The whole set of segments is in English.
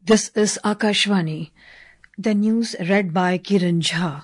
This is Akashvani. The news read by Kiran Jha.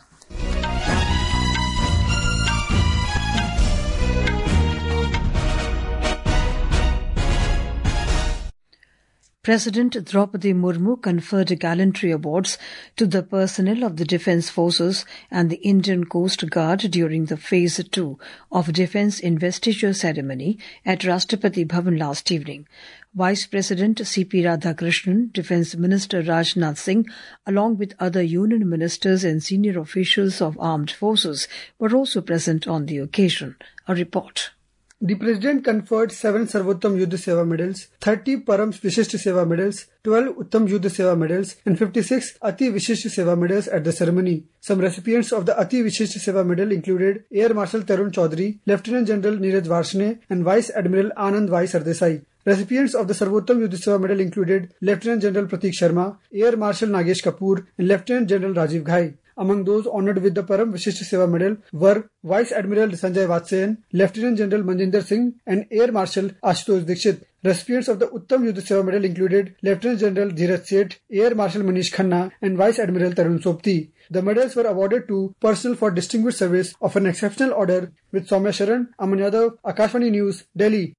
President Draupadi Murmu conferred gallantry awards to the personnel of the Defence Forces and the Indian Coast Guard during the Phase 2 of Defence Investiture ceremony at Rashtrapati Bhavan last evening. Vice President C.P. Radhakrishnan, Defence Minister Rajnath Singh, along with other union ministers and senior officials of armed forces were also present on the occasion. A report. The President conferred 7 Sarvottam Yuddha Seva medals, 30 Param Vishisht Seva medals, 12 Uttam Yuddha Seva medals, and 56 Ati Vishisht Seva medals at the ceremony. Some recipients of the Ati Vishisht Seva medal included Air Marshal Tarun Chaudhary, Lieutenant General Neeraj Varshne, and Vice Admiral Anand Vai Sardesai. Recipients of the Sarvottam Yuddha Seva medal included Lieutenant General Prateek Sharma, Air Marshal Nagesh Kapoor, and Lieutenant General Rajiv Ghai. Among those honoured with the Param Vishisht Seva medal were Vice Admiral Sanjay Vatsayan, Lieutenant General Manjinder Singh, and Air Marshal Ashutosh Dikshit. Recipients of the Uttam Yuddha Seva medal included Lieutenant General Dheeraj Seth, Air Marshal Manish Khanna, and Vice Admiral Tarun Sopti. The medals were awarded to personnel for distinguished service of an exceptional order. With Soumya Sharan, Aman Yadav, Akashvani News, Delhi.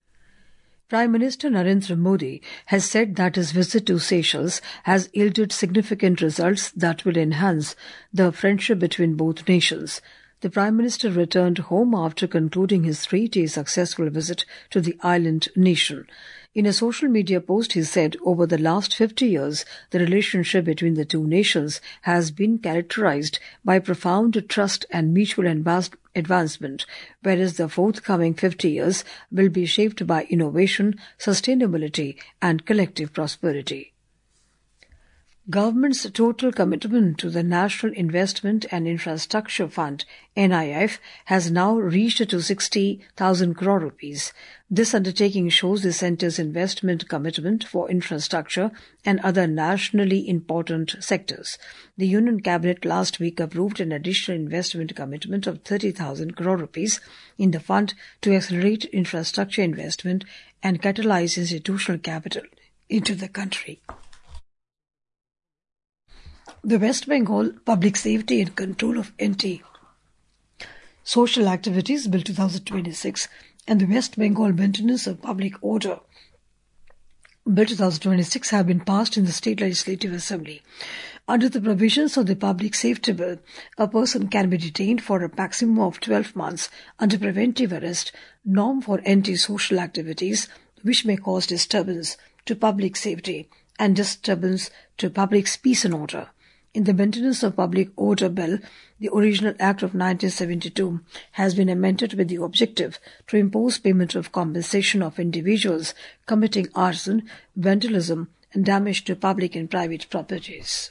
Prime Minister Narendra Modi has said that his visit to Seychelles has yielded significant results that will enhance the friendship between both nations. The Prime Minister returned home after concluding his 3-day successful visit to the island nation. In a social media post, he said, over the last 50 years, the relationship between the two nations has been characterized by profound trust and mutual advancement, whereas the forthcoming 50 years will be shaped by innovation, sustainability, and collective prosperity. Government's total commitment to the National Investment and Infrastructure Fund, NIF, has now reached to 60,000 crore rupees. This undertaking shows the centre's investment commitment for infrastructure and other nationally important sectors. The Union Cabinet last week approved an additional investment commitment of 30,000 crore rupees in the fund to accelerate infrastructure investment and catalyze institutional capital into the country. The West Bengal Public Safety and Control of Anti-Social Activities Bill 2026 and the West Bengal Maintenance of Public Order Bill 2026 have been passed in the State Legislative Assembly. Under the provisions of the Public Safety Bill, a person can be detained for a maximum of 12 months under preventive arrest, norm for anti-social activities which may cause disturbance to public safety and disturbance to public peace and order. In the Maintenance of Public Order Bill, the original Act of 1972 has been amended with the objective to impose payment of compensation of individuals committing arson, vandalism, and damage to public and private properties.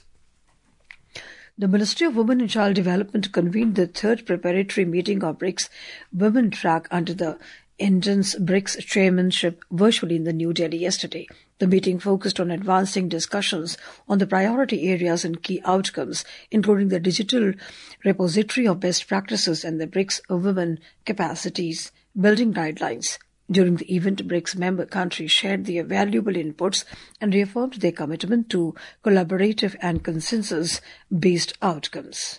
The Ministry of Women and Child Development convened the 3rd preparatory meeting of BRICS Women Track under the Indians BRICS chairmanship virtually in the New Delhi yesterday. The meeting focused on advancing discussions on the priority areas and key outcomes, including the digital repository of best practices and the BRICS women capacities building guidelines. During the event, BRICS member countries shared their valuable inputs and reaffirmed their commitment to collaborative and consensus-based outcomes.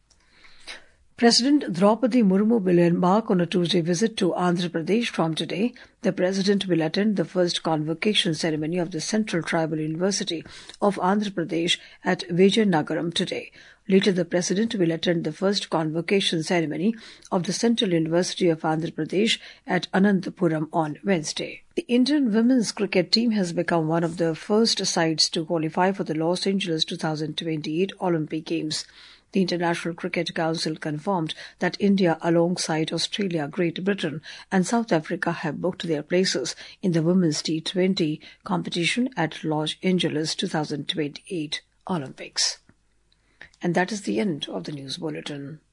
President Draupadi Murmu will embark on a Tuesday visit to Andhra Pradesh from today. The President will attend the first convocation ceremony of the Central Tribal University of Andhra Pradesh at Vijayanagaram today. Later, the President will attend the first convocation ceremony of the Central University of Andhra Pradesh at Anantapuram on Wednesday. The Indian women's cricket team has become one of the first sides to qualify for the Los Angeles 2028 Olympic Games. The International Cricket Council confirmed that India, alongside Australia, Great Britain and South Africa, have booked their places in the Women's T20 competition at Los Angeles 2028 Olympics. And that is the end of the news bulletin.